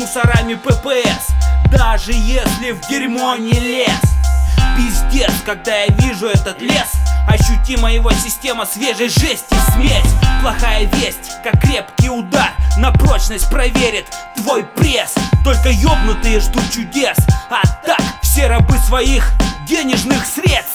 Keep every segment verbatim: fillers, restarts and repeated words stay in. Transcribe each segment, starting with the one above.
мусорами ППС, даже если в дерьмо не лез. Пиздец, когда я вижу этот лес, ощутима его система свежей жести смесь. Плохая весть, как крепкий удар, на прочность проверит твой пресс. Только ёбнутые ждут чудес, а так все рабы своих денежных средств.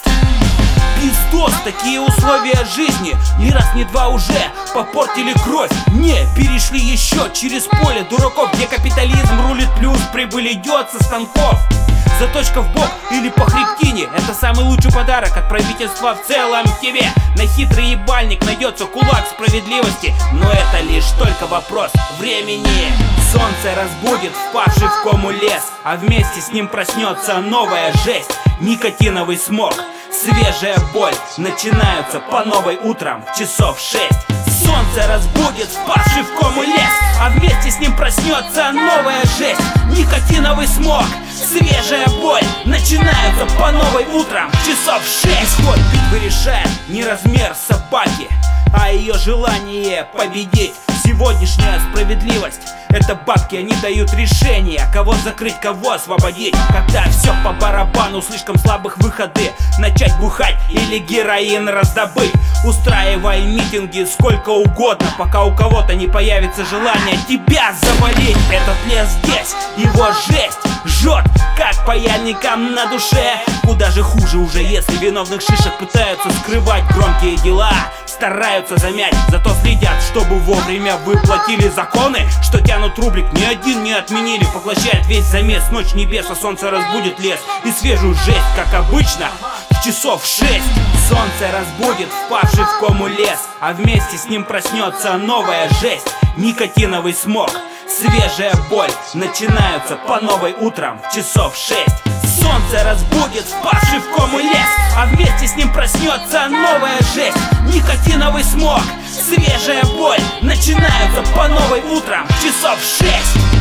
Пиздос, такие условия жизни ни раз, ни два уже попортили кровь. Не перешли еще через поле дураков, где капитализм рулит, плюс прибыль идет со станков. Заточка в бок или по хребтине — это самый лучший подарок от правительства в целом тебе. На хитрый ебальник найдется кулак справедливости, но это лишь только вопрос времени. Солнце разбудит впавший в кому лес, а вместе с ним проснется новая жесть. Никотиновый смог, свежая боль начинаются по новой утром часов шесть. Солнце разбудит впавший в кому лес, а вместе с ним проснется новая жесть. Никотиновый смог, свежая боль начинаются по новой утром часов шесть. Исход битвы решает не размер собаки, а ее желание победить. Сегодняшняя справедливость — это бабки, они дают решение, кого закрыть, кого освободить. Когда все по барабану, слишком слабых выходы, начать бухать или героин раздобыть. Устраивай митинги сколько угодно, пока у кого-то не появится желание тебя завалить. Этот лес здесь, его жесть жжет, как паяльником на душе. Куда же хуже уже, если виновных шишек пытаются скрывать громкие дела. Стараются замять, зато следят, чтобы вовремя выплатили законы, что тянут рублик, ни один не отменили. Поглощает весь замес, ночь небеса, солнце разбудит лес и свежую жесть, как обычно, в часов шесть. Солнце разбудит впавший в кому лес, а вместе с ним проснется новая жесть. Никотиновый смог, свежая боль начинаются по новой утром часов шесть. Солнце разбудит впавший в кому лес, а вместе с ним проснется новая жесть. Никотиновый смог, свежая боль начинаются по новой утром часов шесть.